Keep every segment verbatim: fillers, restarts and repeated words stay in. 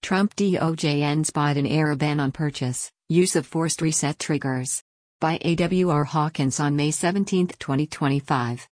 Trump D O J ends Biden-era ban on purchase, use of forced reset triggers. By A W R Hawkins on May seventeenth, twenty twenty-five.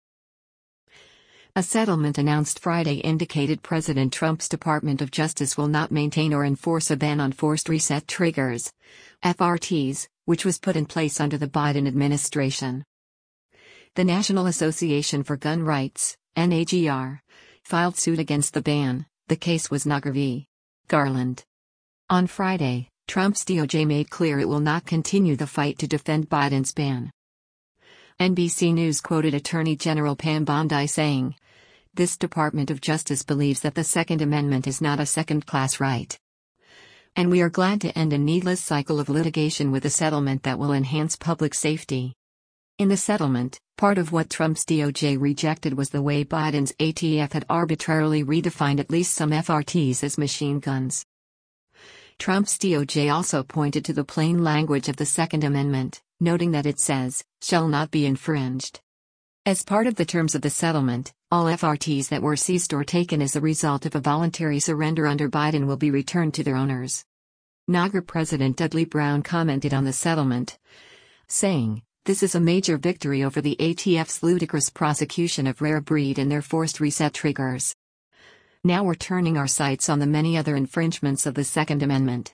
A settlement announced Friday indicated President Trump's Department of Justice will not maintain or enforce a ban on forced reset triggers, F R Ts, which was put in place under the Biden administration. The National Association for Gun Rights, N A G R, filed suit against the ban. The case was Nagar v. Garland. On Friday, Trump's D O J made clear it will not continue the fight to defend Biden's ban. N B C News quoted Attorney General Pam Bondi saying, "This Department of Justice believes that the Second Amendment is not a second-class right. And we are glad to end a needless cycle of litigation with a settlement that will enhance public safety." In the settlement, part of what Trump's D O J rejected was the way Biden's A T F had arbitrarily redefined at least some F R Ts as machine guns. Trump's D O J also pointed to the plain language of the Second Amendment, noting that it says, "shall not be infringed." As part of the terms of the settlement, all F R Ts that were seized or taken as a result of a voluntary surrender under Biden will be returned to their owners. Nagar President Dudley Brown commented on the settlement, saying, "This is a major victory over the A T F's ludicrous prosecution of Rare Breed and their forced reset triggers. Now we're turning our sights on the many other infringements of the Second Amendment."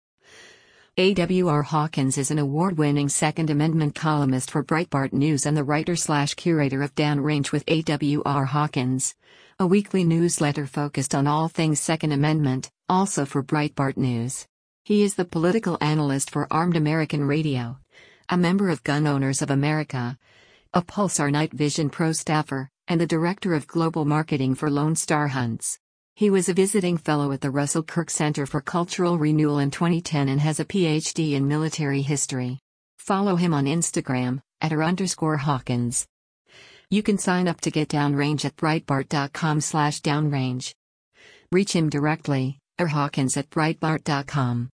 A W R Hawkins is an award-winning Second Amendment columnist for Breitbart News and the writer-slash-curator of Downrange with A W R Hawkins, a weekly newsletter focused on all things Second Amendment, also for Breitbart News. He is the political analyst for Armed American Radio, a member of Gun Owners of America, a Pulsar Night Vision Pro staffer, and the director of global marketing for Lone Star Hunts. He was a visiting fellow at the Russell Kirk Center for Cultural Renewal in twenty ten and has a P H D in military history. Follow him on Instagram, at r underscore Hawkins. You can sign up to get Downrange at breitbart dot com slash downrange. Reach him directly, or Hawkins at breitbart dot com.